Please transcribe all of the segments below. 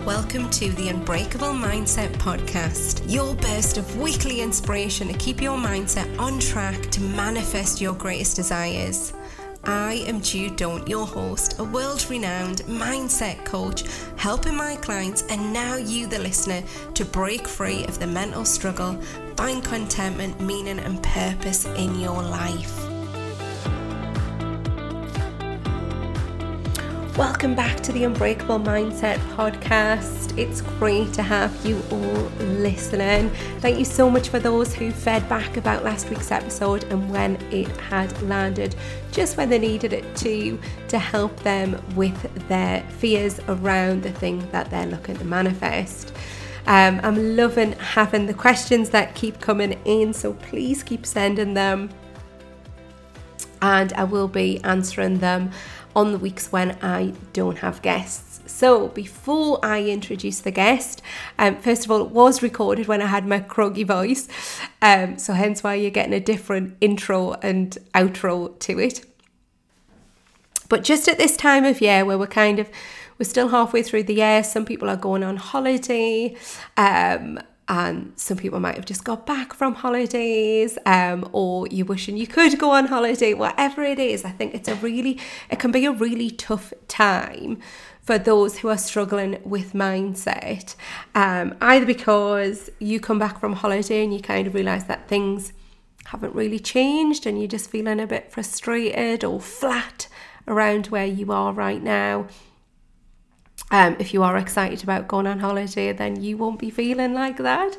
Welcome to the Unbreakable Mindset Podcast, your burst of weekly inspiration to keep your mindset on track to manifest your greatest desires. I am Jude Daunt, your host, a world-renowned mindset coach, helping my clients and now you, the listener, to break free of the mental struggle, find contentment, meaning and purpose in your life. Welcome back to the Unbreakable Mindset Podcast. It's great to have you all listening. Thank you so much for those who fed back about last week's episode and when it had landed just when they needed it to help them with their fears around the thing that they're looking to manifest. I'm loving having the questions that keep coming in, so please keep sending them and I will be answering them on the weeks when I don't have guests. So before I introduce the guest, first of all, it was recorded when I had my croaky voice, so hence why you're getting a different intro and outro to it. But just at this time of year where we're still halfway through the year, some people are going on holiday, and some people might have just got back from holidays, or you're wishing you could go on holiday. Whatever it is, I think it can be a really tough time for those who are struggling with mindset, either because you come back from holiday and you kind of realise that things haven't really changed and you're just feeling a bit frustrated or flat around where you are right now. If you are excited about going on holiday, then you won't be feeling like that.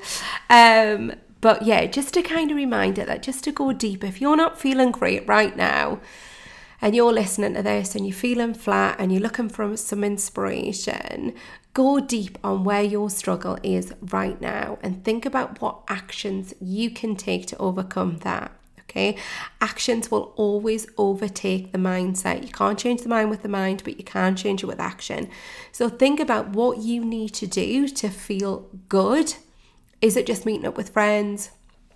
But yeah, just a kind of reminder that just to go deep, if you're not feeling great right now and you're listening to this and you're feeling flat and you're looking for some inspiration, go deep on where your struggle is right now and think about what actions you can take to overcome that. Okay, actions will always overtake the mindset. You can't change the mind with the mind, but you can change it with action. So think about what you need to do to feel good. Is it just meeting up with friends?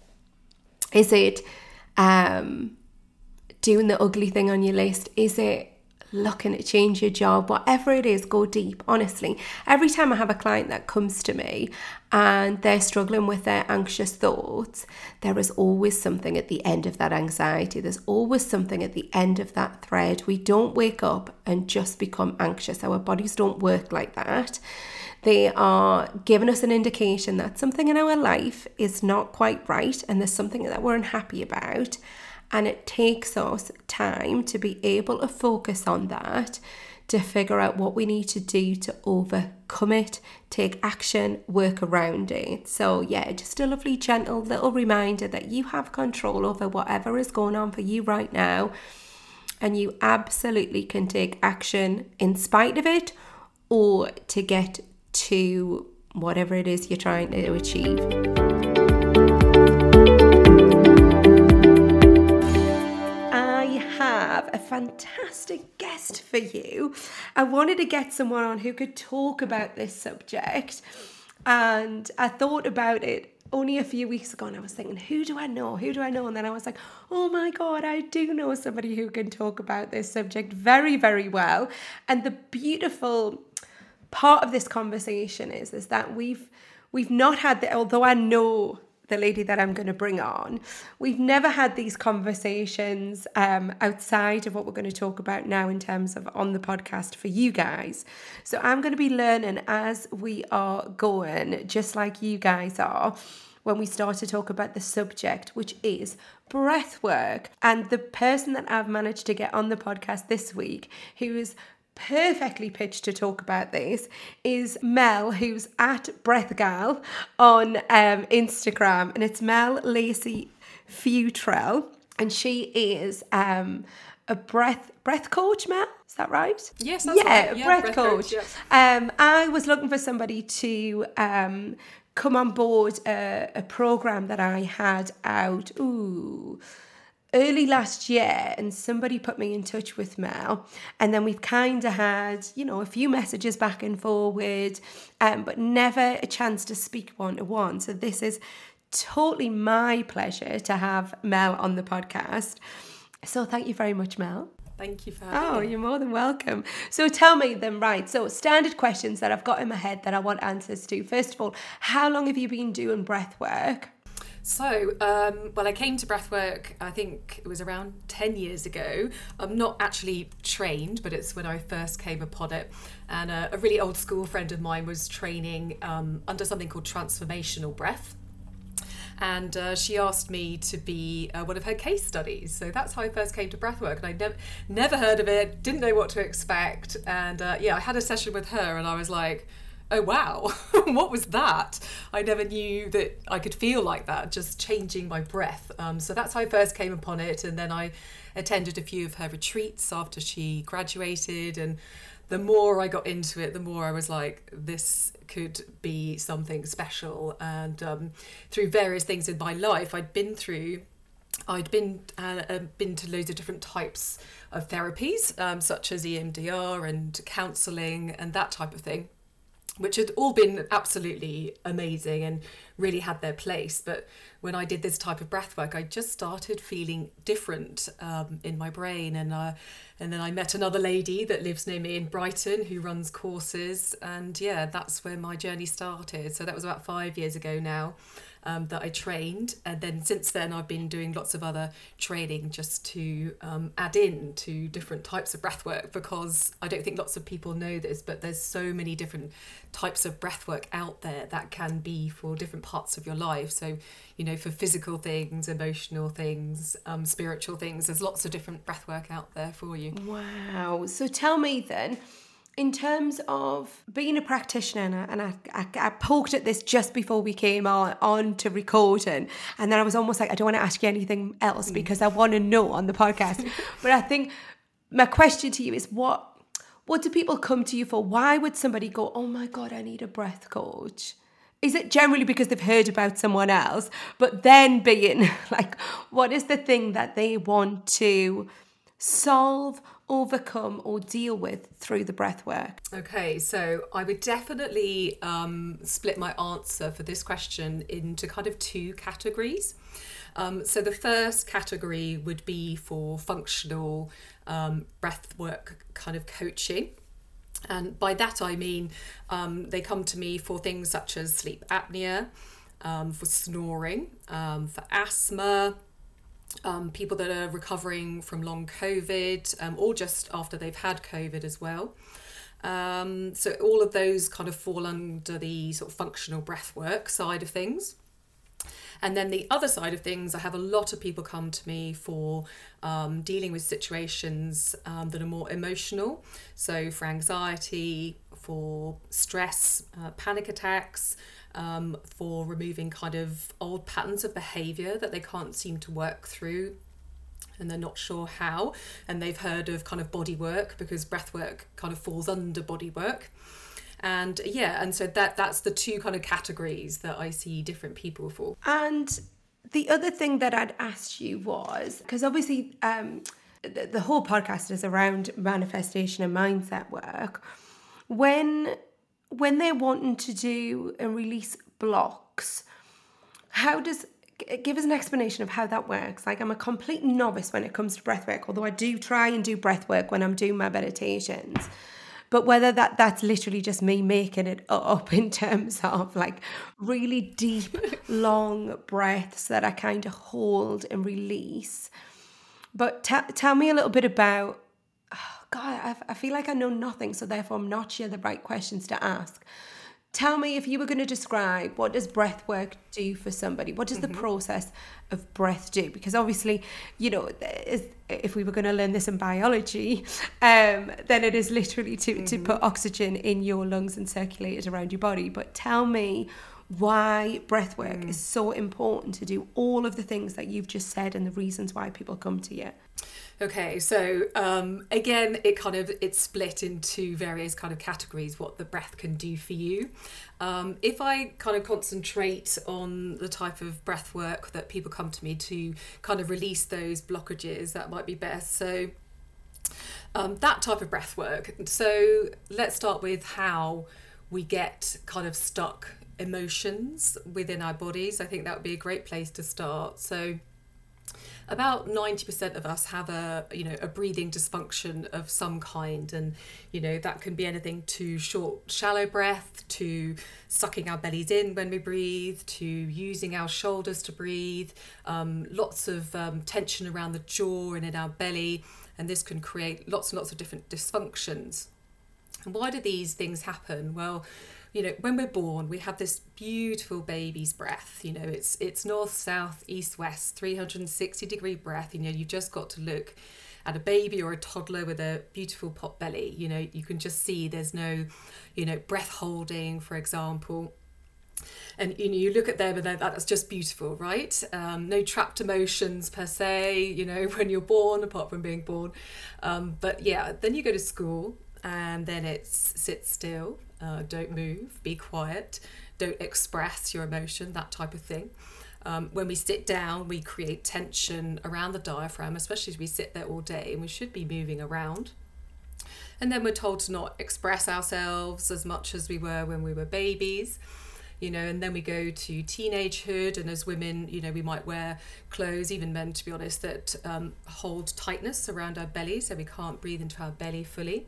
Is it doing the ugly thing on your list? Is it looking to change your job? Whatever it is, go deep. Honestly, every time I have a client that comes to me and they're struggling with their anxious thoughts, there is always something at the end of that anxiety. There's always something at the end of that thread. We don't wake up and just become anxious. Our bodies don't work like that. They are giving us an indication that something in our life is not quite right and there's something that we're unhappy about. And it takes us time to be able to focus on that, to figure out what we need to do to overcome it, take action, work around it. So yeah, just a lovely, gentle little reminder that you have control over whatever is going on for you right now. And you absolutely can take action in spite of it or to get to whatever it is you're trying to achieve. A fantastic guest for you. I wanted to get someone on who could talk about this subject, and I thought about it only a few weeks ago and I was thinking, who do I know? And then I was like, oh my God, I do know somebody who can talk about this subject very, very well. And the beautiful part of this conversation is that we've not had the, although I know the lady that I'm going to bring on, we've never had these conversations outside of what we're going to talk about now in terms of on the podcast for you guys. So I'm going to be learning as we are going, just like you guys are, when we start to talk about the subject, which is breath work. And the person that I've managed to get on the podcast this week, who is perfectly pitched to talk about this, is Mel, who's at BreathGal on Instagram, and it's Mel Lacey Futrell, and she is a breath coach. Mel, is that right? Yes, that's right. Yeah, breath coach. Yes. I was looking for somebody to come on board a program that I had out early last year, and somebody put me in touch with Mel, and then we've kind of had, a few messages back and forward, but never a chance to speak one-to-one. So this is totally my pleasure to have Mel on the podcast. So thank you very much, Mel. Thank you for having me. You're more than welcome. So tell me then, right, so standard questions that I've got in my head that I want answers to. First of all, how long have you been doing breath work? So, I came to breathwork, I think it was around 10 years ago. I'm not actually trained, but it's when I first came upon it. And a really old school friend of mine was training under something called transformational breath. And she asked me to be one of her case studies. So that's how I first came to breathwork. And I never heard of it, didn't know what to expect. And I had a session with her and I was like, oh wow, what was that? I never knew that I could feel like that, just changing my breath. So that's how I first came upon it. And then I attended a few of her retreats after she graduated. And the more I got into it, the more I was like, this could be something special. And through various things in my life I'd been to loads of different types of therapies, such as EMDR and counselling and that type of thing, which had all been absolutely amazing and really had their place. But when I did this type of breath work, I just started feeling different in my brain. And then I met another lady that lives near me in Brighton who runs courses. And that's where my journey started. So that was about 5 years ago now that I trained. And then since then, I've been doing lots of other training just to add in to different types of breath work, because I don't think lots of people know this, but there's so many different types of breath work out there that can be for different parts of your life. So, for physical things, emotional things, spiritual things, there's lots of different breath work out there for you. Wow. So tell me then, in terms of being a practitioner, and I poked at this just before we came on to recording, and then I was almost like, I don't want to ask you anything else because I want to know on the podcast. But I think my question to you is, what do people come to you for? Why would somebody go, oh my God, I need a breath coach? Is it generally because they've heard about someone else? But then being like, what is the thing that they want to solve, overcome, or deal with through the breath work? Okay, so I would definitely split my answer for this question into kind of two categories. So the first category would be for functional breath work kind of coaching. And by that I mean they come to me for things such as sleep apnea, for snoring, for asthma, people that are recovering from long COVID, or just after they've had COVID as well. So all of those kind of fall under the sort of functional breath work side of things. And then the other side of things, I have a lot of people come to me for dealing with situations that are more emotional. So for anxiety, for stress, panic attacks, for removing kind of old patterns of behaviour that they can't seem to work through and they're not sure how. And they've heard of kind of body work, because breath work kind of falls under body work. And so that's the two kind of categories that I see different people for. And the other thing that I'd asked you was, because obviously the whole podcast is around manifestation and mindset work. When they're wanting to do and release blocks, give us an explanation of how that works. Like, I'm a complete novice when it comes to breath work, although I do try and do breath work when I'm doing my meditations. But whether that's literally just me making it up in terms of like really deep, long breaths that I kind of hold and release. But tell me a little bit about, God, I feel like I know nothing, so therefore I'm not sure the right questions to ask. Tell me, if you were going to describe, what does breath work do for somebody? What does the process of breath do? Because obviously, if we were going to learn this in biology, then it is literally to put oxygen in your lungs and circulate it around your body. But tell me why breath work is so important to do all of the things that you've just said and the reasons why people come to you. Okay, so again, it's split into various kind of categories, what the breath can do for you. If I kind of concentrate on the type of breath work that people come to me to kind of release those blockages, that might be best. So that type of breath work. So let's start with how we get kind of stuck emotions within our bodies. I think that would be a great place to start. So about 90% of us have a breathing dysfunction of some kind, and that can be anything to short, shallow breath, to sucking our bellies in when we breathe, to using our shoulders to breathe, lots of tension around the jaw and in our belly, and this can create lots and lots of different dysfunctions. And why do these things happen? Well, when we're born, we have this beautiful baby's breath. It's north, south, east, west, 360-degree breath. You've just got to look at a baby or a toddler with a beautiful pot belly. You can just see there's no, breath holding, for example. And you look at them and that's just beautiful, right? No trapped emotions per se, when you're born, apart from being born. But yeah, then you go to school, and then it's sit still, don't move, be quiet, don't express your emotion, that type of thing. When we sit down, we create tension around the diaphragm, especially as we sit there all day, and we should be moving around. And then we're told to not express ourselves as much as we were when we were babies. And then we go to teenagehood, and as women, we might wear clothes, even men to be honest, that hold tightness around our belly, so we can't breathe into our belly fully.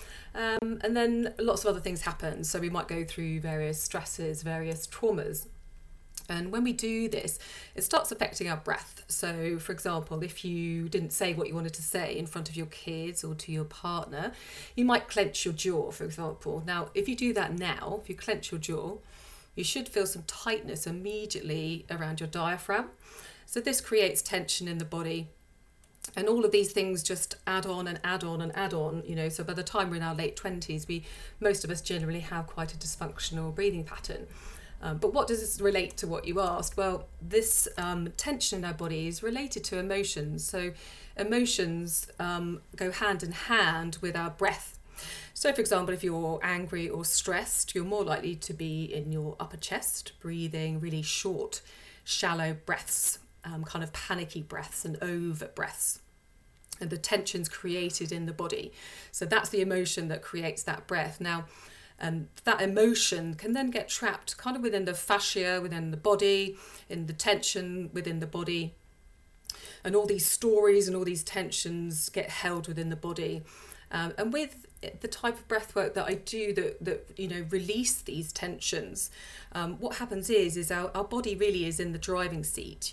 And then lots of other things happen. So we might go through various stresses, various traumas. And when we do this, it starts affecting our breath. So, for example, if you didn't say what you wanted to say in front of your kids or to your partner, you might clench your jaw, for example. Now, if you do that now, if you clench your jaw, you should feel some tightness immediately around your diaphragm. So this creates tension in the body. And all of these things just add on and add on and add on, so by the time we're in our late 20s, most of us generally have quite a dysfunctional breathing pattern. But what does this relate to what you asked? Well, this tension in our body is related to emotions. So emotions go hand in hand with our breath. So for example, if you're angry or stressed, you're more likely to be in your upper chest, breathing really short, shallow breaths. Kind of panicky breaths and over breaths, and the tension's created in the body. So that's the emotion that creates that breath. Now, that emotion can then get trapped kind of within the fascia, within the body, in the tension within the body, and all these stories and all these tensions get held within the body. And with the type of breath work that I do that release these tensions, what happens is our body really is in the driving seat.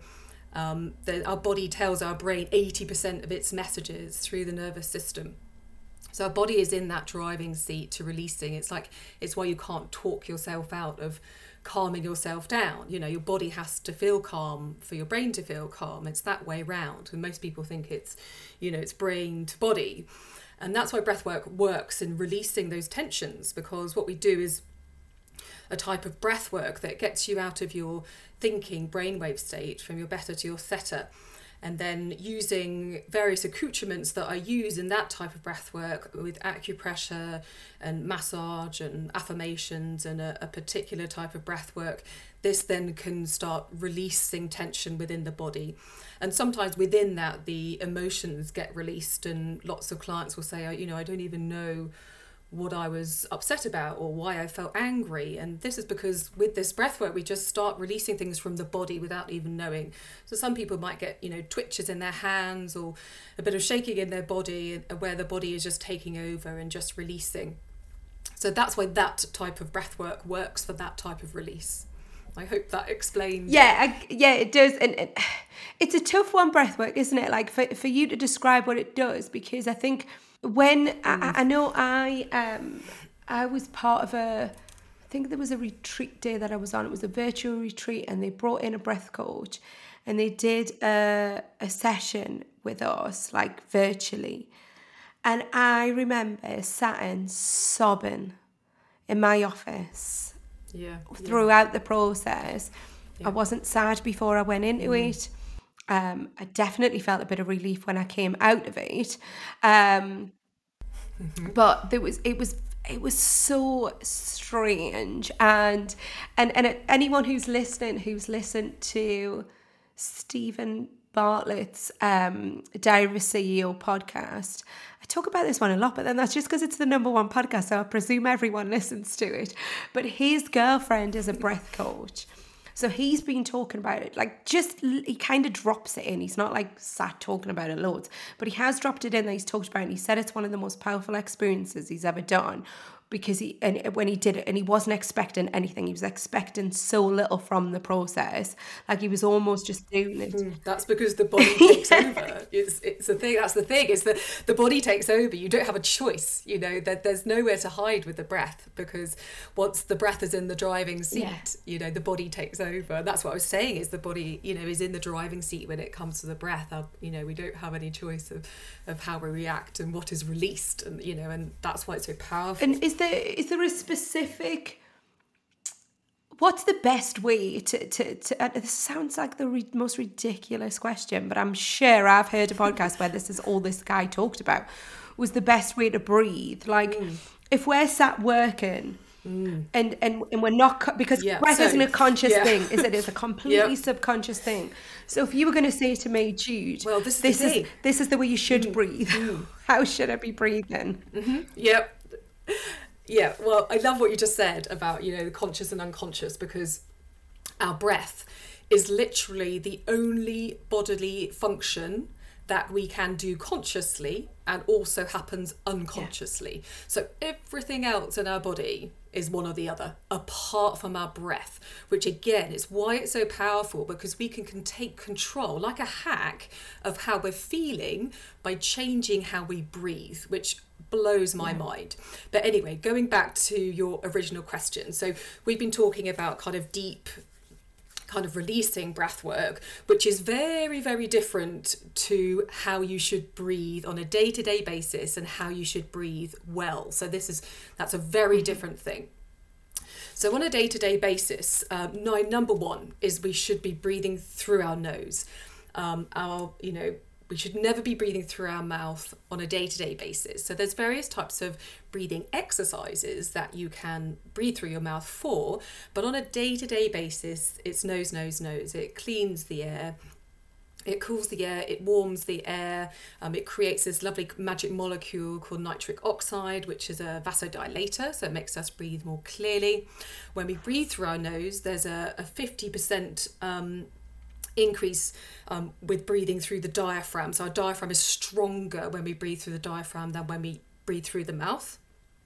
Our body tells our brain 80% of its messages through the nervous system. So our body is in that driving seat to releasing. It's why you can't talk yourself out of calming yourself down. Your body has to feel calm for your brain to feel calm. It's that way round. And most people think it's brain to body. And that's why breathwork works in releasing those tensions, because what we do is a type of breathwork that gets you out of your thinking brainwave state, from your beta to your theta, and then using various accoutrements that I use in that type of breathwork with acupressure and massage and affirmations and a particular type of breathwork, this then can start releasing tension within the body. And sometimes within that, the emotions get released, and lots of clients will say, I don't even know what I was upset about or why I felt angry. And this is because with this breathwork, we just start releasing things from the body without even knowing. So some people might get, twitches in their hands or a bit of shaking in their body, where the body is just taking over and just releasing. So that's why that type of breathwork works for that type of release. I hope that explains. Yeah, it does. And it's a tough one, breathwork, isn't it? Like for you to describe what it does, because I think when I know I was part of I think there was a retreat day that I was on. It was a virtual retreat, and they brought in a breath coach, and they did a session with us, like virtually. And I remember sat and sobbing in my office throughout the process. I wasn't sad before I went into it. I definitely felt a bit of relief when I came out of it. But it was so strange, and anyone who's listened to Stephen Bartlett's Diary of a CEO podcast, I talk about this one a lot, but then that's just because it's the number one podcast, so I presume everyone listens to it. But his girlfriend is a breath coach. So he's been talking about it, like he kind of drops it in. He's not like sat talking about it loads, but he has dropped it in that he's talked about it. And he said it's one of the most powerful experiences he's ever done, because when he did it, and he wasn't expecting anything. He was expecting so little from the process. Like he was almost just doing it. That's because the body takes over. It's the thing. That's the thing. Is that the body takes over. You don't have a choice. You know, there's nowhere to hide with the breath, because once the breath is in the driving seat, you know, the body takes over. That's what I was saying. Is the body, you know, is in the driving seat when it comes to the breath. You know, we don't have any choice of how we react and what is released, and you know, and that's why it's so powerful. And is there a specific, what's the best way to this sounds like the most ridiculous question, but I'm sure I've heard a podcast where this is all this guy talked about, was the best way to breathe. Like if we're sat working and we're not, because breath isn't a conscious thing, is it? It's a completely subconscious thing. So if you were going to say to me, Jude, well, this is the way you should breathe, how should I be breathing? Yeah, well, I love what you just said about, you know, conscious and unconscious, because our breath is literally the only bodily function that we can do consciously and also happens unconsciously. So everything else in our body is one or the other, apart from our breath, which again is why it's so powerful, because we can take control, like a hack, of how we're feeling by changing how we breathe, which blows my mind. But anyway, going back to your original question. So we've been talking about kind of deep, kind of releasing breath work, which is very, very different to how you should breathe on a day-to-day basis and how you should breathe well. So that's a very different thing. So on a day-to-day basis, number one is we should be breathing through our nose. We should never be breathing through our mouth on a day-to-day basis. So there's various types of breathing exercises that you can breathe through your mouth for, but on a day-to-day basis, it's nose, nose, nose. It cleans the air, it cools the air, it warms the air, it creates this lovely magic molecule called nitric oxide, which is a vasodilator, so it makes us breathe more clearly. When we breathe through our nose, there's a 50% increase with breathing through the diaphragm. So our diaphragm is stronger when we breathe through the diaphragm than when we breathe through the mouth.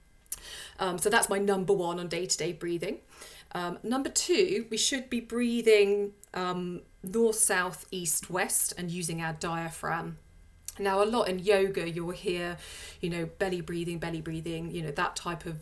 So that's my number one on day-to-day breathing. Number two, we should be breathing north, south, east, west, and using our diaphragm. Now, a lot in yoga, you'll hear, you know, belly breathing, you know, that type of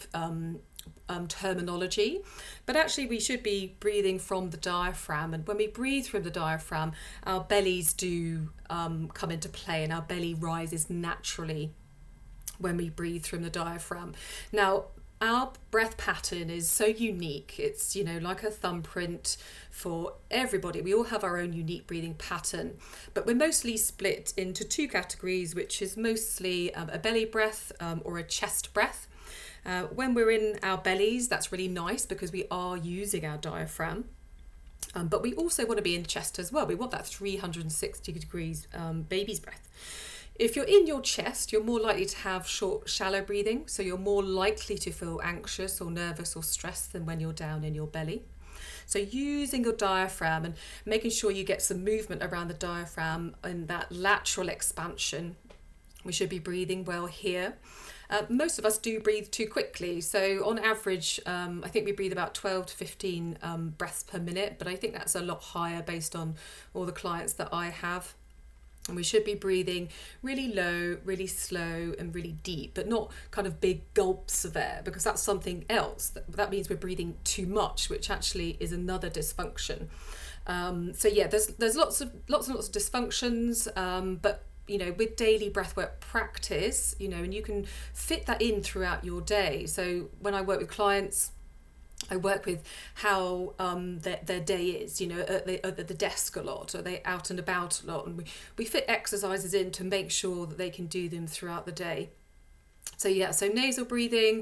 terminology, but actually we should be breathing from the diaphragm. And when we breathe from the diaphragm, our bellies do come into play, and our belly rises naturally when we breathe from the diaphragm. Now, our breath pattern is so unique. It's, you know, like a thumbprint for everybody. We all have our own unique breathing pattern, but we're mostly split into two categories, which is mostly a belly breath or a chest breath. When we're in our bellies, that's really nice because we are using our diaphragm. But we also want to be in chest as well. We want that 360 degrees baby's breath. If you're in your chest, you're more likely to have short, shallow breathing. So you're more likely to feel anxious or nervous or stressed than when you're down in your belly. So using your diaphragm and making sure you get some movement around the diaphragm and that lateral expansion. We should be breathing well here. Most of us do breathe too quickly. So on average, I think we breathe about 12 to 15 breaths per minute, but I think that's a lot higher based on all the clients that I have. And we should be breathing really low, really slow, and really deep, but not kind of big gulps of air, because that's something else. That means we're breathing too much, which actually is another dysfunction. So yeah, there's lots and lots of dysfunctions, but you know, with daily breathwork practice, you know, and you can fit that in throughout your day. So when I work with clients, I work with how their day is, you know, are they at the desk a lot? Are they out and about a lot? And we fit exercises in to make sure that they can do them throughout the day. So yeah, so nasal breathing,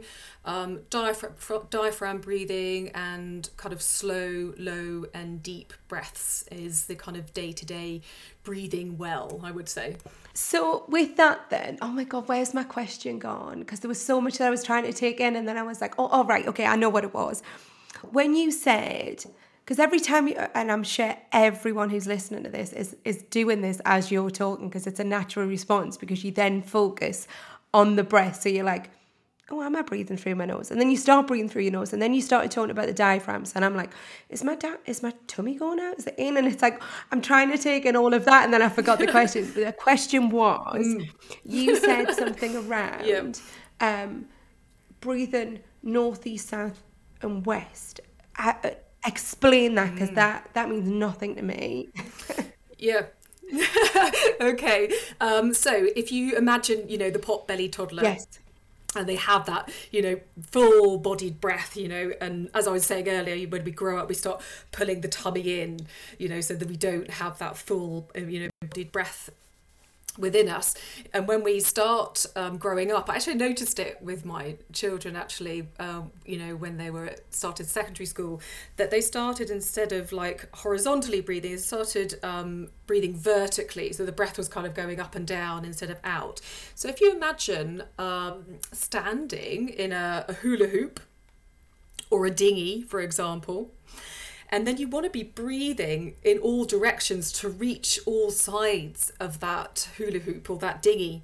diaphragm breathing, and kind of slow, low and deep breaths is the kind of day-to-day breathing well, I would say. So with that then, oh my God, where's my question gone? Because there was so much that I was trying to take in, and then I was like, oh right, okay, I know what it was. When you said because every time and I'm sure everyone who's listening to this is doing this as you're talking, because it's a natural response, because you then focus on the breath. So you're like, oh, am I breathing through my nose? And then you start breathing through your nose, and then you started talking about the diaphragms, and I'm like, is my tummy going out? Is it in? And it's like, I'm trying to take in all of that, and then I forgot the question. The question was, you said something around breathing north, east, south, and west. Explain that, because that means nothing to me. Yeah. Okay. So if you imagine, the pot-bellied toddler. Yes. And they have that, full-bodied breath, and as I was saying earlier, when we grow up, we start pulling the tummy in, so that we don't have that full, bodied breath within us. And when we start growing up, I actually noticed it with my children, actually, when they started secondary school, that they started, instead of like horizontally breathing, they started breathing vertically. So the breath was kind of going up and down instead of out. So if you imagine standing in a hula hoop or a dinghy, for example, and then you want to be breathing in all directions to reach all sides of that hula hoop or that dinghy.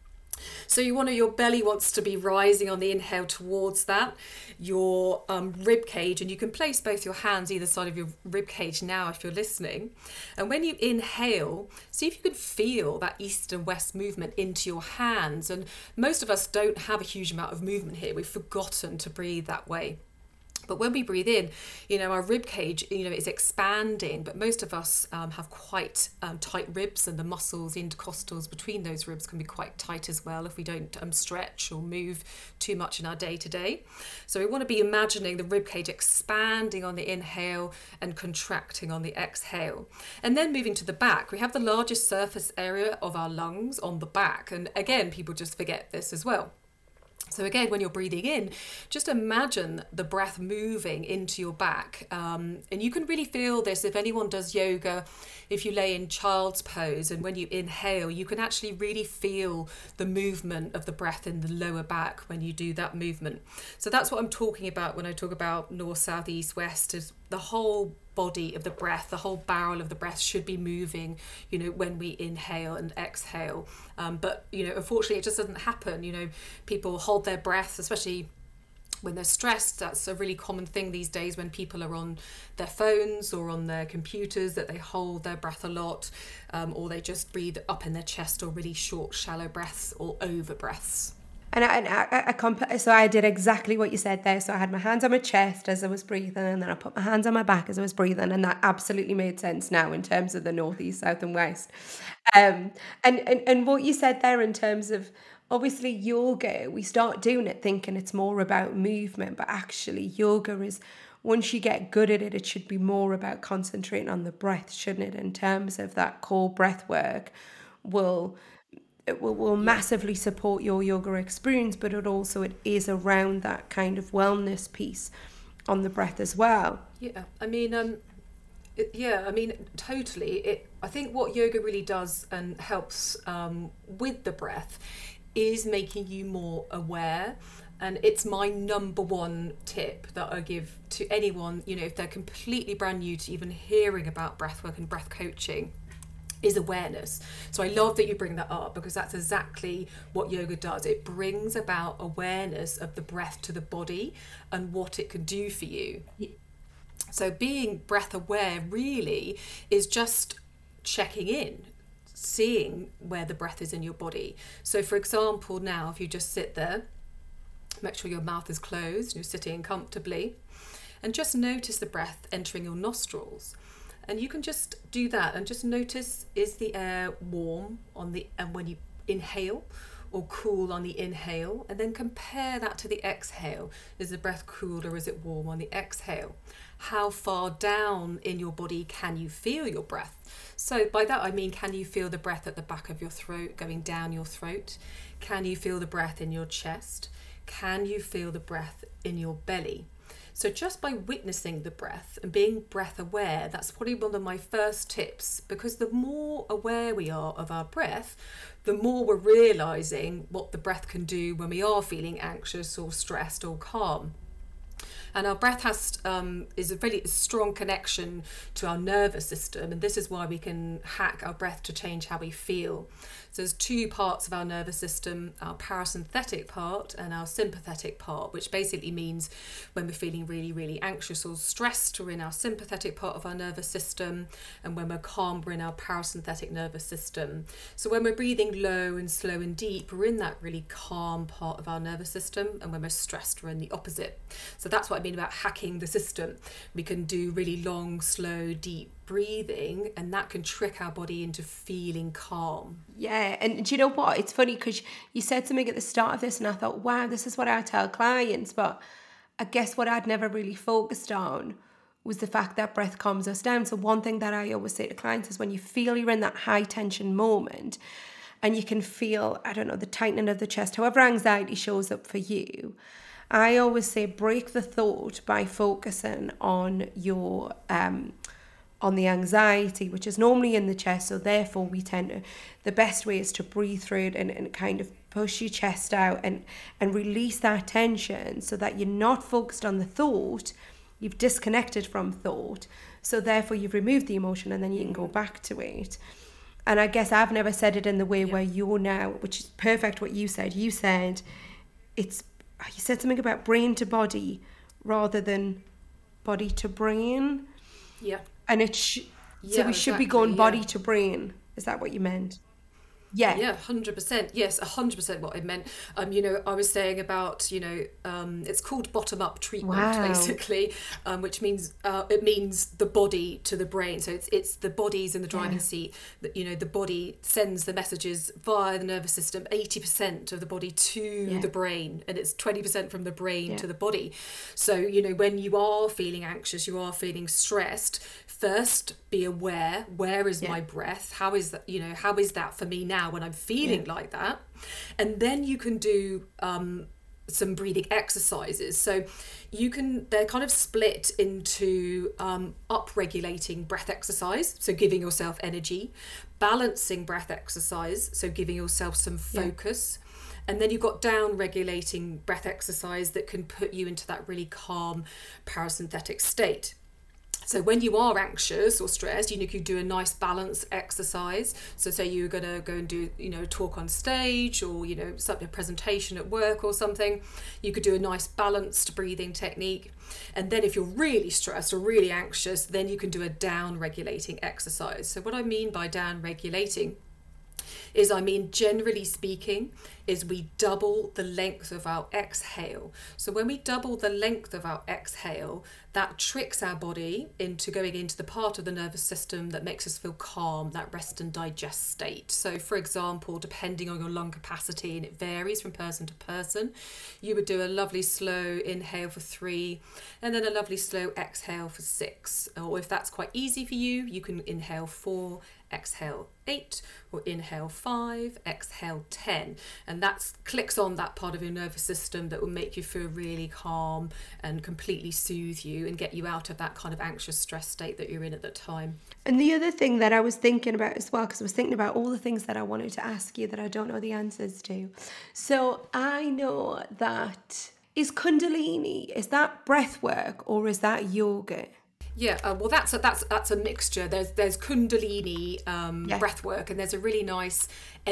So your belly wants to be rising on the inhale towards that, your rib cage, and you can place both your hands either side of your rib cage now if you're listening. And when you inhale, see if you can feel that east and west movement into your hands. And most of us don't have a huge amount of movement here. We've forgotten to breathe that way. But when we breathe in, our rib cage, is expanding, but most of us have quite tight ribs, and the muscles, intercostals between those ribs can be quite tight as well if we don't stretch or move too much in our day-to-day. So we want to be imagining the rib cage expanding on the inhale and contracting on the exhale. And then moving to the back, we have the largest surface area of our lungs on the back. And again, people just forget this as well. So again, when you're breathing in, just imagine the breath moving into your back. And you can really feel this if anyone does yoga, if you lay in child's pose, and when you inhale, you can actually really feel the movement of the breath in the lower back when you do that movement. So that's what I'm talking about when I talk about north, south, east, west, is the whole body of the breath, the whole barrel of the breath should be moving, when we inhale and exhale. But, unfortunately, it just doesn't happen. People hold their breath, especially when they're stressed. That's a really common thing these days when people are on their phones or on their computers, that they hold their breath a lot, or they just breathe up in their chest, or really short, shallow breaths or over breaths. So I did exactly what you said there. So I had my hands on my chest as I was breathing, and then I put my hands on my back as I was breathing, and that absolutely made sense now in terms of the north, east, south, and west. And what you said there in terms of, obviously, yoga, we start doing it thinking it's more about movement, but actually yoga is, once you get good at it, it should be more about concentrating on the breath, shouldn't it? In terms of that core breath work will massively support your yoga experience, but it is around that kind of wellness piece on the breath as well. Yeah, totally. I think what yoga really does and helps with the breath is making you more aware. And it's my number one tip that I give to anyone, if they're completely brand new to even hearing about breathwork and breath coaching, is awareness. So I love that you bring that up, because that's exactly what yoga does. It brings about awareness of the breath to the body and what it can do for you. So being breath aware really is just checking in, seeing where the breath is in your body. So for example, now if you just sit there, make sure your mouth is closed, you're sitting comfortably, and just notice the breath entering your nostrils. And you can just do that and just notice, is the air warm and when you inhale, or cool on the inhale? And then compare that to the exhale. Is the breath cool or is it warm on the exhale? How far down in your body can you feel your breath? So by that I mean, can you feel the breath at the back of your throat going down your throat? Can you feel the breath in your chest? Can you feel the breath in your belly? So just by witnessing the breath and being breath aware, that's probably one of my first tips, because the more aware we are of our breath, the more we're realising what the breath can do when we are feeling anxious or stressed or calm. And our breath is a really strong connection to our nervous system, and this is why we can hack our breath to change how we feel. So there's two parts of our nervous system, our parasympathetic part and our sympathetic part, which basically means when we're feeling really, really anxious or stressed, we're in our sympathetic part of our nervous system, and when we're calm, we're in our parasympathetic nervous system. So when we're breathing low and slow and deep, we're in that really calm part of our nervous system, and when we're stressed, we're in the opposite. So that's what I mean about hacking the system. We can do really long, slow, deep breathing, and that can trick our body into feeling calm. Yeah, and do you know what? It's funny because you said something at the start of this and I thought, wow, this is what I tell clients, but I guess what I'd never really focused on was the fact that breath calms us down. So one thing that I always say to clients is when you feel you're in that high tension moment and you can feel, I don't know, the tightening of the chest, however anxiety shows up for you, I always say break the thought by focusing on your on the anxiety, which is normally in the chest. So therefore we tend to, the best way is to breathe through it and kind of push your chest out and release that tension so that you're not focused on the thought, you've disconnected from thought. So therefore you've removed the emotion and then you can go back to it. And I guess I've never said it in the way where you're now, which is perfect what you said. You said you said something about brain to body rather than body to brain. Yeah. And so we should be going body to brain. Is that what you meant? Yeah, 100%. Yes, 100% what I meant. I was saying about, it's called bottom-up treatment, basically, which means it means the body to the brain. So it's the body's in the driving seat. The body sends the messages via the nervous system, 80% of the body to the brain, and it's 20% from the brain to the body. So, when you are feeling anxious, you are feeling stressed, first be aware, where is my breath? How is that for me now when I'm feeling like that? And then you can do some breathing exercises. So they're kind of split into up-regulating breath exercise, so giving yourself energy, balancing breath exercise, so giving yourself some focus. And then you've got down-regulating breath exercise that can put you into that really calm parasympathetic state. So when you are anxious or stressed, you could do a nice balance exercise. So say you're going to go and do, a talk on stage or, a presentation at work or something, you could do a nice balanced breathing technique. And then if you're really stressed or really anxious, then you can do a down regulating exercise. So what I mean by down regulating is, generally speaking, is we double the length of our exhale. So when we double the length of our exhale, that tricks our body into going into the part of the nervous system that makes us feel calm, that rest and digest state. So for example, depending on your lung capacity, and it varies from person to person, you would do a lovely slow inhale for 3 and then a lovely slow exhale for 6. Or if that's quite easy for you, you can inhale 4, exhale 8, or inhale 5, exhale 10, and that clicks on that part of your nervous system that will make you feel really calm and completely soothe you and get you out of that kind of anxious stress state that you're in at the time. And the other thing that I was thinking about as well, because I was thinking about all the things that I wanted to ask you that I don't know the answers to. So I know that, is Kundalini, is that breath work or is that yoga? Yeah, well, that's a mixture. There's Kundalini breath work, and there's a really nice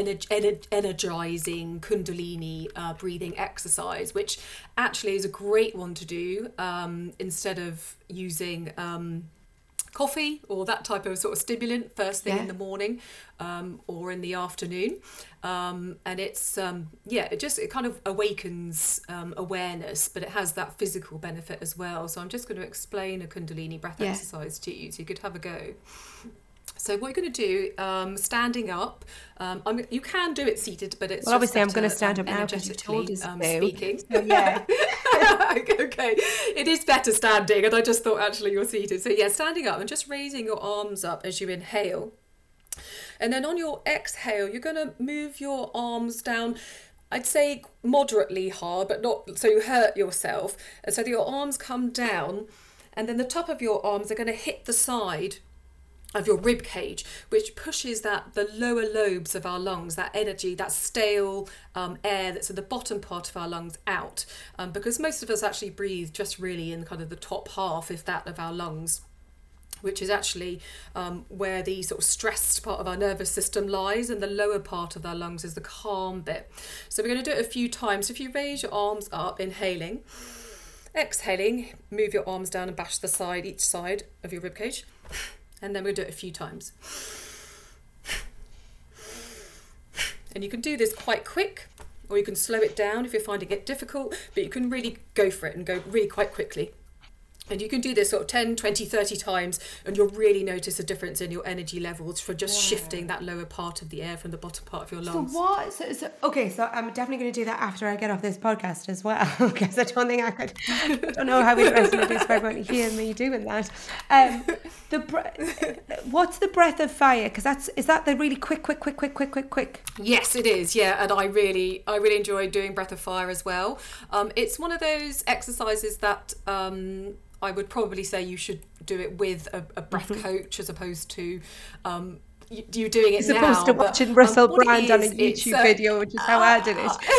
energizing Kundalini breathing exercise, which actually is a great one to do instead of using coffee or that type of sort of stimulant first thing in the morning or in the afternoon. And it's it kind of awakens awareness, but it has that physical benefit as well. So I'm just going to explain a Kundalini breath exercise to you so you could have a go. So what you're going to do, standing up, you can do it seated, but it's obviously I'm going to stand up now because you told us speaking. So, yeah. Okay, it is better standing, and I just thought actually you're seated. So yeah, standing up and just raising your arms up as you inhale. And then on your exhale, you're going to move your arms down, I'd say moderately hard, but not so you hurt yourself. And so that your arms come down, and then the top of your arms are going to hit the side of your rib cage, which pushes the lower lobes of our lungs, that energy, that stale air that's at the bottom part of our lungs out, because most of us actually breathe just really in kind of the top half, if that, of our lungs, which is actually where the sort of stressed part of our nervous system lies, and the lower part of our lungs is the calm bit. So we're going to do it a few times. So if you raise your arms up, inhaling, exhaling, move your arms down and bash each side of your rib cage. And then we'll do it a few times. And you can do this quite quick, or you can slow it down if you're finding it difficult, but you can really go for it and go really quite quickly. And you can do this sort of 10, 20, 30 times, and you'll really notice a difference in your energy levels for just shifting that lower part of the air from the bottom part of your lungs. So I'm definitely going to do that after I get off this podcast as well, because I don't think I could. I don't know how interesting it is for everyone to hear me doing that. What's the breath of fire? Because is that the really quick? Yes, it is. Yeah, and I really enjoy doing breath of fire as well. It's one of those exercises that I would probably say you should do it with a breath coach, as opposed to you doing it now. As opposed to watching Russell Brand on a YouTube video, which is how I did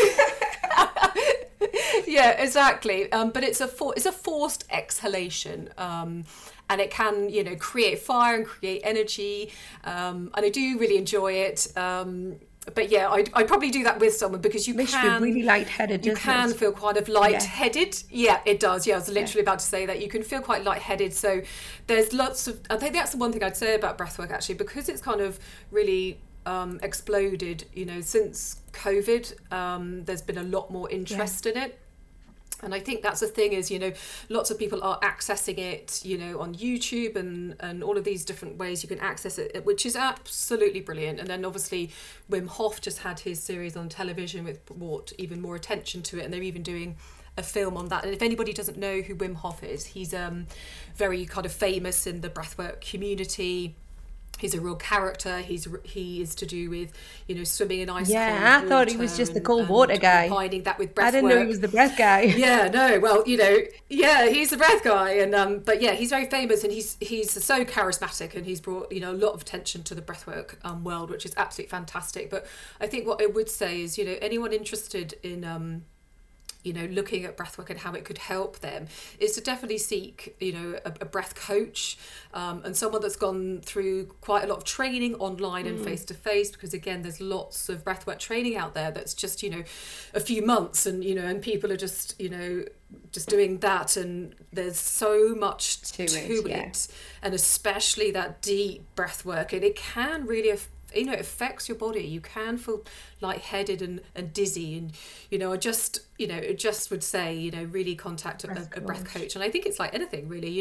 it. Yeah, exactly. But it's a forced exhalation. And it can, create fire and create energy. And I do really enjoy it. But yeah, I'd probably do that with someone, because you can really lightheaded. You can feel kind of lightheaded. Yeah, it does. Yeah, I was literally about to say that. You can feel quite lightheaded. So there's lots of. I think that's the one thing I'd say about breathwork, actually, because it's kind of really exploded. Since COVID, there's been a lot more interest in it. And I think that's the thing is, lots of people are accessing it, on YouTube and all of these different ways you can access it, which is absolutely brilliant. And then obviously Wim Hof just had his series on television, which brought even more attention to it. And they're even doing a film on that. And if anybody doesn't know who Wim Hof is, he's very kind of famous in the breathwork community. He's a real character. He is to do with, swimming in ice. Yeah, I thought he was just the cold water guy. Combining that with breath I didn't know he was the breath guy. Yeah, no. Well, yeah, he's the breath guy, and but yeah, he's very famous, and he's so charismatic, and he's brought a lot of attention to the breathwork world, which is absolutely fantastic. But I think what I would say is, anyone interested in looking at breathwork and how it could help them, is to definitely seek, a breath coach, and someone that's gone through quite a lot of training online and face to face, because again, there's lots of breathwork training out there that's just, a few months, and, and people are just, just doing that, and there's so much to it. And especially that deep breathwork, and it can really it affects your body. You can feel lightheaded and dizzy, and I just would say really contact a breath coach. And I think it's like anything really,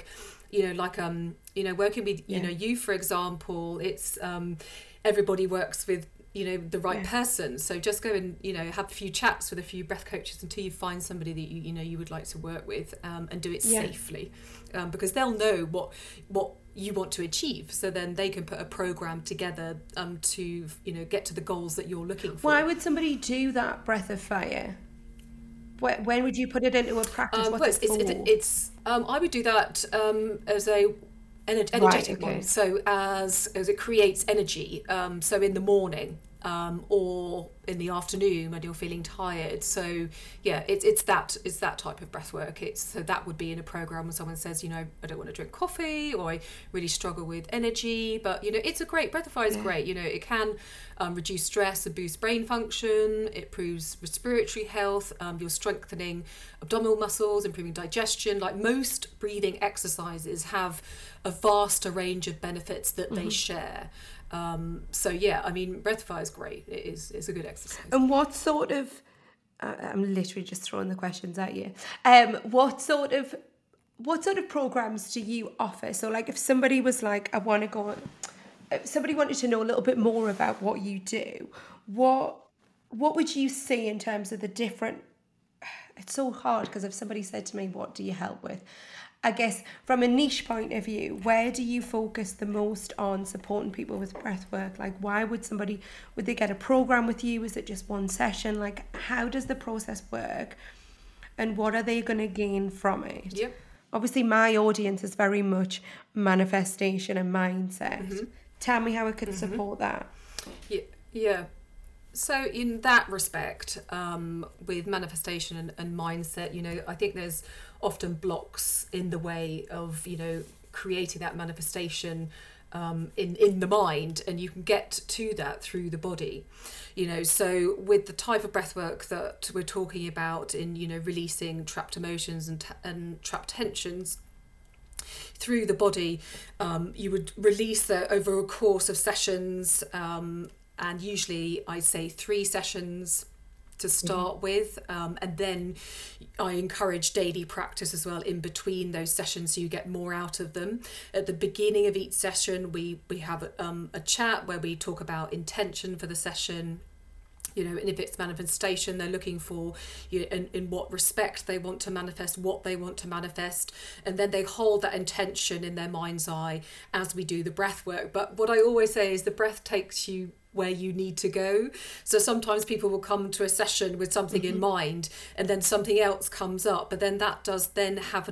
working with you, for example, it's everybody works with the right person, so just go and have a few chats with a few breath coaches until you find somebody that you would like to work with, and do it safely, because they'll know what you want to achieve, so then they can put a program together to get to the goals that you're looking for. Why would somebody do that breath of fire? When would you put it into a practice? It's I would do that as a energetic one, so as it creates energy, so in the morning, or in the afternoon when you're feeling tired. So yeah, it's that type of breath work. So that would be in a program when someone says, I don't want to drink coffee, or I really struggle with energy, but it's a great breath of fire is great. It can reduce stress and boost brain function. It improves respiratory health. You're strengthening abdominal muscles, improving digestion. Like most breathing exercises have a vaster range of benefits that they share. So yeah, I mean, breath of fire is great. It's a good exercise. And what sort of, I'm literally just throwing the questions at you. What sort of programs do you offer? So like if somebody was like, if somebody wanted to know a little bit more about what you do, what would you see in terms of the different, it's so hard because if somebody said to me, what do you help with? I guess from a niche point of view, where do you focus the most on supporting people with breath work? Like why would they get a program with you? Is it just one session? Like how does the process work? And what are they going to gain from it? Yep. obviously my audience is very much manifestation and mindset. Tell me how I could support that. Yeah. So in that respect, with manifestation and mindset, I think there's often blocks in the way of, creating that manifestation in the mind, and you can get to that through the body. So with the type of breath work that we're talking about in, releasing trapped emotions and trapped tensions through the body, you would release that over a course of sessions, and usually I'd say 3 sessions to start with, and then I encourage daily practice as well in between those sessions, so you get more out of them. At the beginning of each session, we have a chat where we talk about intention for the session, and if it's manifestation, they're looking for, in what respect they want to manifest, what they want to manifest, and then they hold that intention in their mind's eye as we do the breath work. But what I always say is the breath takes you where you need to go. So sometimes people will come to a session with something in mind, and then something else comes up, but then that does then have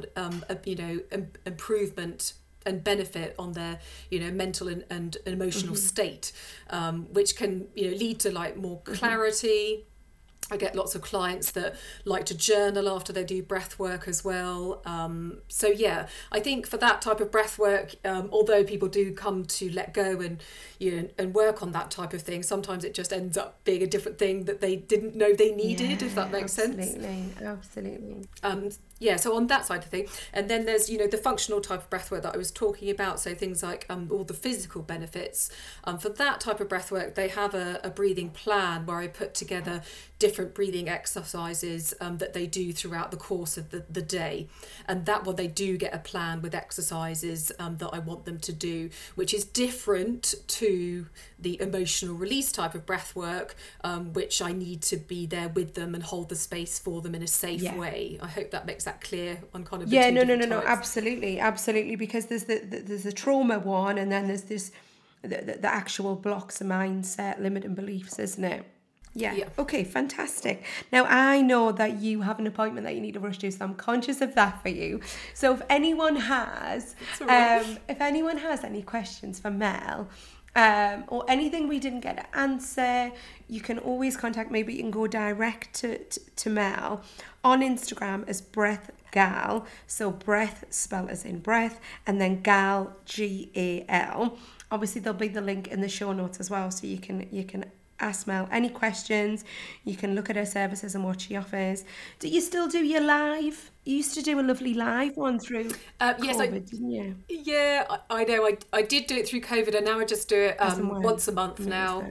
improvement and benefit on their mental and emotional state, which can lead to like more clarity. I get lots of clients that like to journal after they do breath work as well. So yeah, I think for that type of breath work, although people do come to let go and and work on that type of thing, sometimes it just ends up being a different thing that they didn't know they needed, if that makes sense. Absolutely. So on that side of thing, and then there's the functional type of breathwork that I was talking about, so things like all the physical benefits. For that type of breathwork, they have a breathing plan where I put together different breathing exercises that they do throughout the course of the day, and that one they do get a plan with exercises that I want them to do, which is different to the emotional release type of breathwork, which I need to be there with them and hold the space for them in a safe way. I hope that makes that clear on kind of no, absolutely, because there's the trauma one, and then there's this the actual blocks of mindset, limiting beliefs, isn't it? Yeah. Okay, fantastic. Now I know that you have an appointment that you need to rush to, so I'm conscious of that for you. So if anyone has any questions for Mel, or anything we didn't get to answer, you can always contact me, but you can go direct to Mel on Instagram as Breath Gal. So breath spelled as in breath, and then Gal, Gal. Obviously there'll be the link in the show notes as well, so you can ask Mel any questions. You can look at her services and what she offers. Do you still do your live? You used to do a lovely live one through COVID, didn't you? Yeah, I know. I did do it through COVID, and now I just do it once a month now.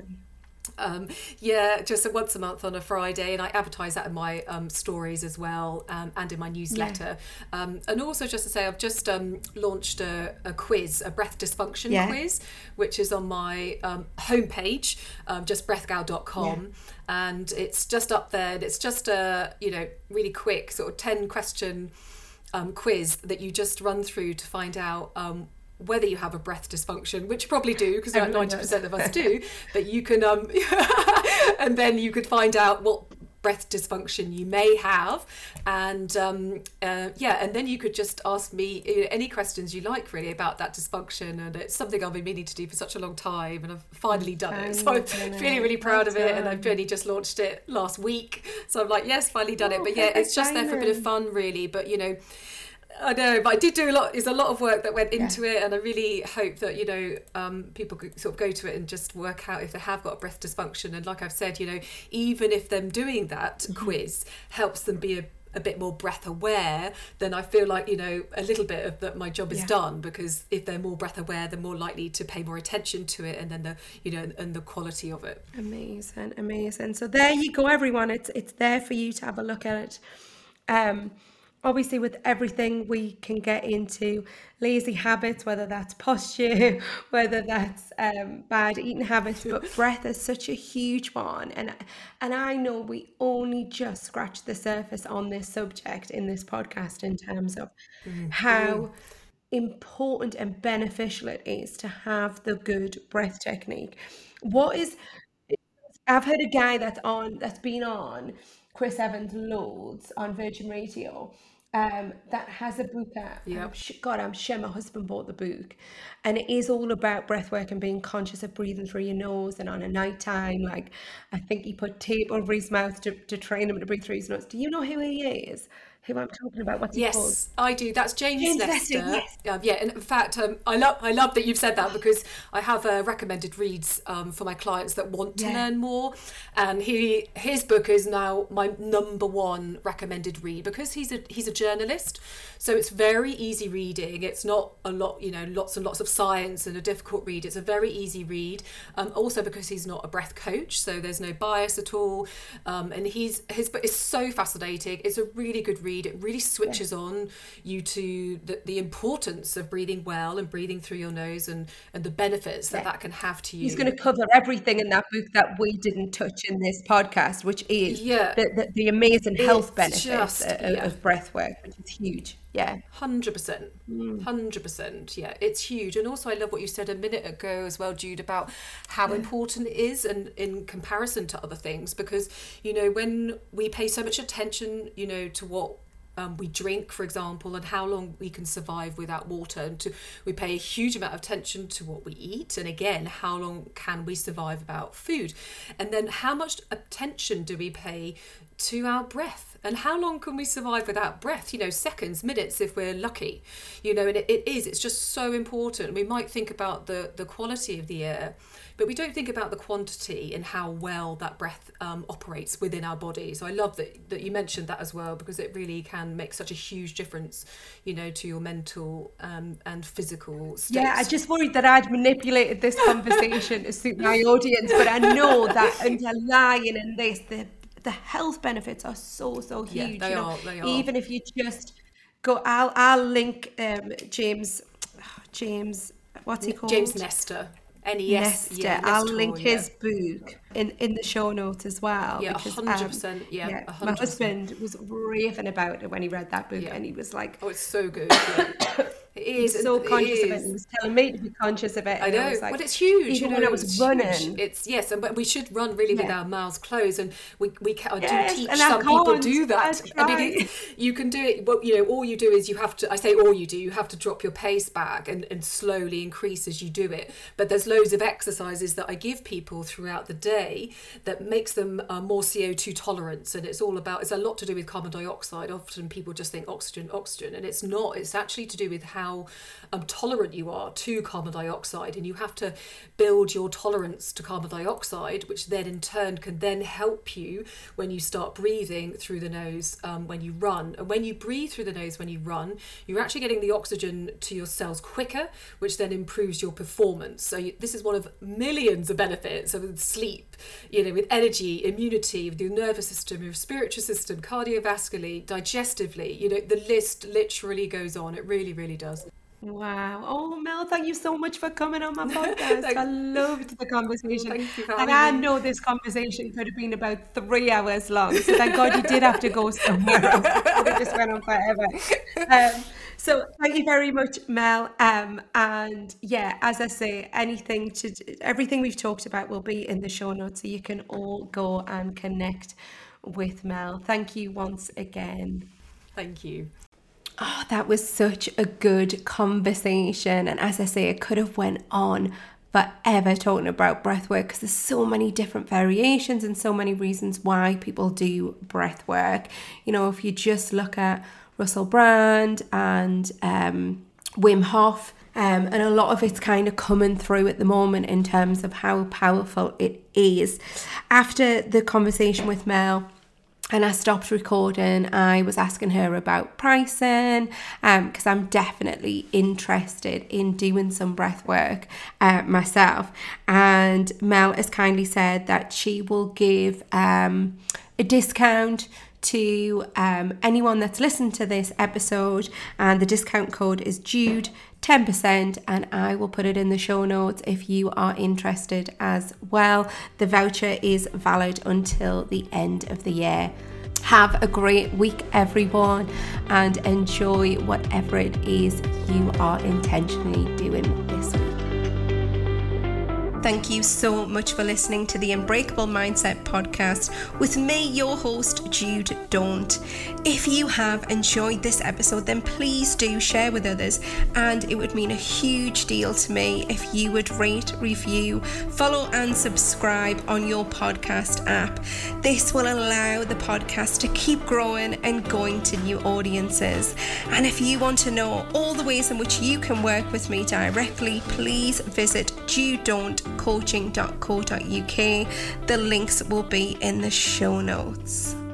Just once a month on a Friday, and I advertise that in my stories as well, and in my newsletter. And also, just to say, I've just launched a quiz, a breath dysfunction quiz, which is on my homepage, just breathgal.com. And it's just up there, and it's just a really quick sort of 10 question quiz that you just run through to find out whether you have a breath dysfunction, which you probably do, because about 90% of us do, but you can and then you could find out what breath dysfunction you may have, and and then you could just ask me any questions you like really about that dysfunction. And it's something I've been meaning to do for such a long time, and I've finally done it, so I'm feeling really proud of it, and I've only just launched it last week, so I'm like, yes, finally done it. But it's just there for a bit of fun really, but I know, but I did do a lot. There's a lot of work that went into it, and I really hope that people could sort of go to it and just work out if they have got a breath dysfunction. And like I've said, even if them doing that quiz helps them be a bit more breath aware, then I feel like a little bit of that my job is done, because if they're more breath aware, they're more likely to pay more attention to it, and then the quality of it. Amazing. So there you go, everyone. It's there for you to have a look at it. Obviously, with everything, we can get into lazy habits, whether that's posture, whether that's bad eating habits, but breath is such a huge one. And I know we only just scratched the surface on this subject in this podcast, in terms of how important and beneficial it is to have the good breath technique. I've heard a guy that's been on Chris Evans loads on Virgin Radio, that has a book out. Yeah. I'm sure my husband bought the book, and it is all about breath work and being conscious of breathing through your nose. And on a night time, like, I think he put tape over his mouth to train him to breathe through his nose. Do you know who he is? Who I'm talking about? What's he called? Yes, I do. That's James Nestor. Yes. Yeah, and in fact, I love that you've said that, because I have recommended reads for my clients that want to learn more, and his book is now my number one recommended read, because he's a journalist, so it's very easy reading. It's not a lot, lots and lots of science and a difficult read. It's a very easy read. Also because he's not a breath coach, so there's no bias at all. And his book is so fascinating. It's a really good read. It really switches on you to the importance of breathing well and breathing through your nose, and the benefits that can have to you. He's going to cover everything in that book that we didn't touch in this podcast, which is the amazing health benefits of breath work, which is huge. Yeah, 100%. 100%. Yeah, it's huge. And also, I love what you said a minute ago as well, Jude, about how important it is, and in comparison to other things, because when we pay so much attention to what we drink, for example, and how long we can survive without water, and we pay a huge amount of attention to what we eat, and again, how long can we survive without food, and then how much attention do we pay to our breath, and how long can we survive without breath? Seconds, minutes if we're lucky, and it's just so important. We might think about the quality of the air, but we don't think about the quantity and how well that breath operates within our body. So I love that you mentioned that as well, because it really can make such a huge difference, to your mental and physical state. Yeah, I just worried that I'd manipulated this conversation to suit my audience, but I know that underlying in this, the health benefits are so huge. Yeah, they are. Even if you just go, I'll link James, what's he called? James Nestor. Nestor. I'll link his book in the show notes as well. Yeah, because, 100%. 100%. My husband was raving about it when he read that book, and he was like, "Oh, it's so good." Yeah. It is. So conscious of it. He was telling me to be conscious of it. I know. Like, but it's huge. Even when I was running. And we should run really with our mouths closed. And we do teach some people do that. I mean, you can do it. Well, all you do is you have to. I say all you do. You have to drop your pace back and slowly increase as you do it. But there's loads of exercises that I give people throughout the day that makes them more CO2 tolerant. And it's a lot to do with carbon dioxide. Often people just think oxygen, and it's not. It's actually to do with how tolerant you are to carbon dioxide, and you have to build your tolerance to carbon dioxide, which then in turn can then help you when you start breathing through the nose when you run. And when you breathe through the nose when you run, you're actually getting the oxygen to your cells quicker, which then improves your performance. So this is one of millions of benefits of sleep, with energy, immunity, with your nervous system, your respiratory system, cardiovascularly, digestively, the list literally goes on. It really, really does. Wow. Oh, Mel, thank you so much for coming on my podcast. I loved the conversation. Thank you for and having me. I know this conversation could have been about 3 hours long, so thank God you did have to go somewhere else. It just went on forever. So thank you very much, Mel. And yeah, as I say, everything we've talked about will be in the show notes, so you can all go and connect with Mel. Thank you once again. Thank you. Oh, that was such a good conversation. And as I say, it could have went on forever talking about breath work, because there's so many different variations and so many reasons why people do breath work. If you just look at Russell Brand and Wim Hof, and a lot of it's kind of coming through at the moment in terms of how powerful it is. After the conversation with Mel, and I stopped recording, I was asking her about pricing, because I'm definitely interested in doing some breath work myself. And Mel has kindly said that she will give a discount to anyone that's listened to this episode, and the discount code is Jude 10%, and I will put it in the show notes if you are interested as well. The voucher is valid until the end of the year. Have a great week, everyone, and enjoy whatever it is you are intentionally doing this week. Thank you so much for listening to the Unbreakable Mindset podcast with me, your host, Jude Daunt. If you have enjoyed this episode, then please do share with others, and it would mean a huge deal to me if you would rate, review, follow and subscribe on your podcast app. This will allow the podcast to keep growing and going to new audiences. And if you want to know all the ways in which you can work with me directly, please visit judedauntcoaching.co.uk. The links will be in the show notes.